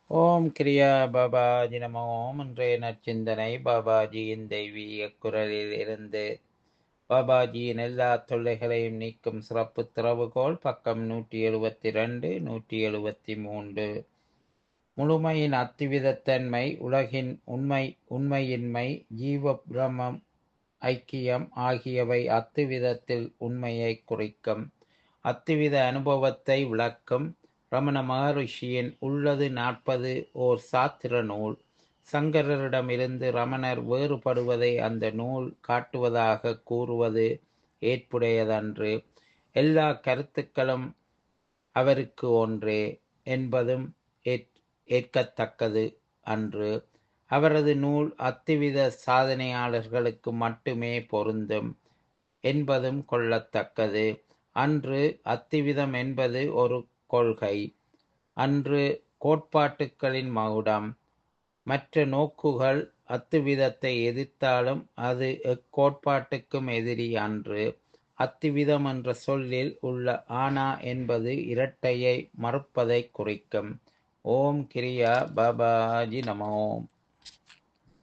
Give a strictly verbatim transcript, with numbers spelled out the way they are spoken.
ஓம் கிரியா பாபாஜி நமோ ஓம். இன்றைய நற்சிந்தனை பாபாஜியின் தெய்வீக குரலில் இருந்து. பாபாஜியின் எல்லா தொல்லைகளையும் நீக்கும் சிறப்பு திறவுகோல், பக்கம் நூற்றி எழுபத்தி ரெண்டு நூற்றி எழுபத்தி மூன்று. முழுமையின் அத்துவிதத்தன்மை, உலகின் உண்மை உண்மையின்மை, ஜீவ பிரமம் ஐக்கியம் ஆகியவை அத்துவிதத்தில் உண்மையை குறிக்கும். அத்துவித அனுபவத்தை விளக்கும். ரமண மகரிஷியின் உள்ளது நாற்பது ஓர் சாத்திர நூல். சங்கரரிடமிருந்து ரமணர் வேறுபடுவதை அந்த நூல் காட்டுவதாக கூறுவது ஏற்புடையதன்று. எல்லா கருத்துக்களும் அவருக்கு ஒன்றே என்பதும் ஏற்- ஏற்கத்தக்கது அன்று. அவரது நூல் அத்துவித சாதனையாளர்களுக்கு மட்டுமே பொருந்தும் என்பதும் கொள்ளத்தக்கது அன்று. அத்துவிதம் என்பது ஒரு கொள்கை அன்று, கோட்பாட்டுக்களின் மகுடம். மற்ற நோக்குகள் அத்துவிதத்தை எதிர்த்தாலும் அது எக்கோட்பாட்டுக்கும் எதிரி அன்று. அத்துவிதம் என்ற சொல்லில் உள்ள ஆனா என்பது இரட்டையை மறுப்பதை குறிக்கும். ஓம் கிரியா பாபாஜி நமோ.